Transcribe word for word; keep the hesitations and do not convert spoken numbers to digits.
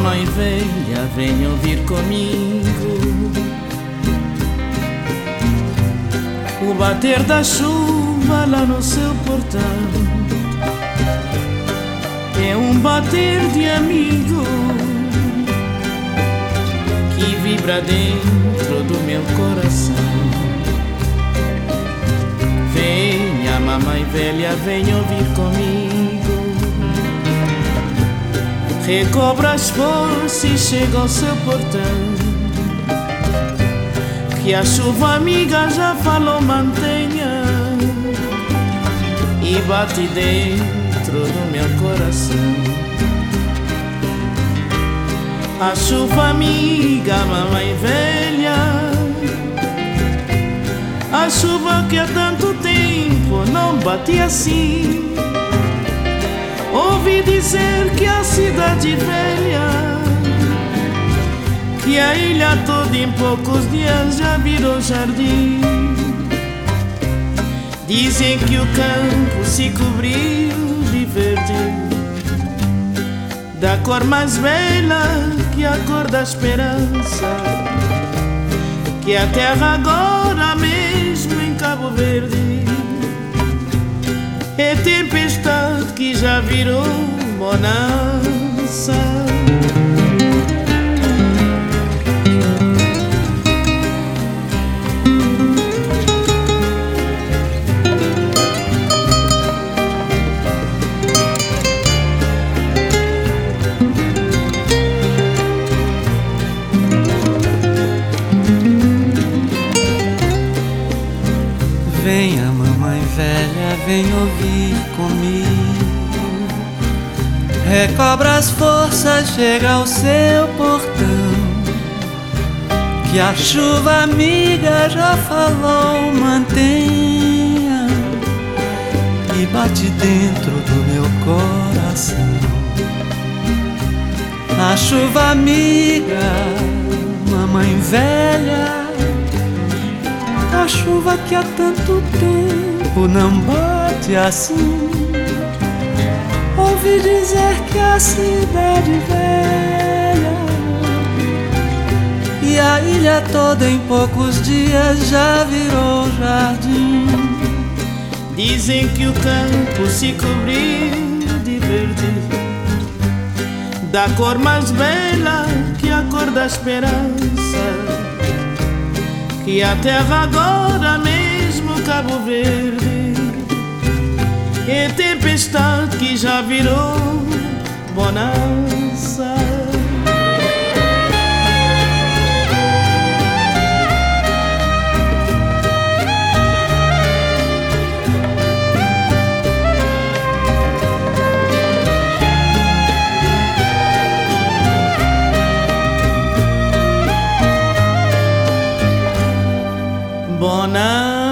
mamãe velha, vem ouvir comigo o bater da chuva lá no seu portão. É um bater de amigo que vibra dentro do meu coração. Venha, mamãe velha, vem ouvir comigo. Recobra as forças e chega ao seu portão, que a chuva amiga já falou mantenha e bate dentro do meu coração. A chuva amiga, mamãe velha, a chuva que há tanto tempo não bate assim. Ouvi dizer que a cidade velha, que a ilha toda em poucos dias já virou jardim. Dizem que o campo se cobriu de verde, da cor mais bela que a cor da esperança, que a terra agora mesmo em Cabo Verde é tempestade que já virou bonança. Venha, mamãe velha, vem ouvir comigo. Recobra as forças, chega ao seu portão, que a chuva amiga já falou mantenha e bate dentro do meu coração. A chuva amiga, mamãe velha, a chuva que há tanto tempo não bate assim. Ouvi dizer que a cidade velha e a ilha toda em poucos dias já virou jardim. Dizem que o campo se cobriu de verde, da cor mais bela que a cor da esperança, que a terra agora mesmo Cabo Verde é tempestade que já virou bonança. Bonança.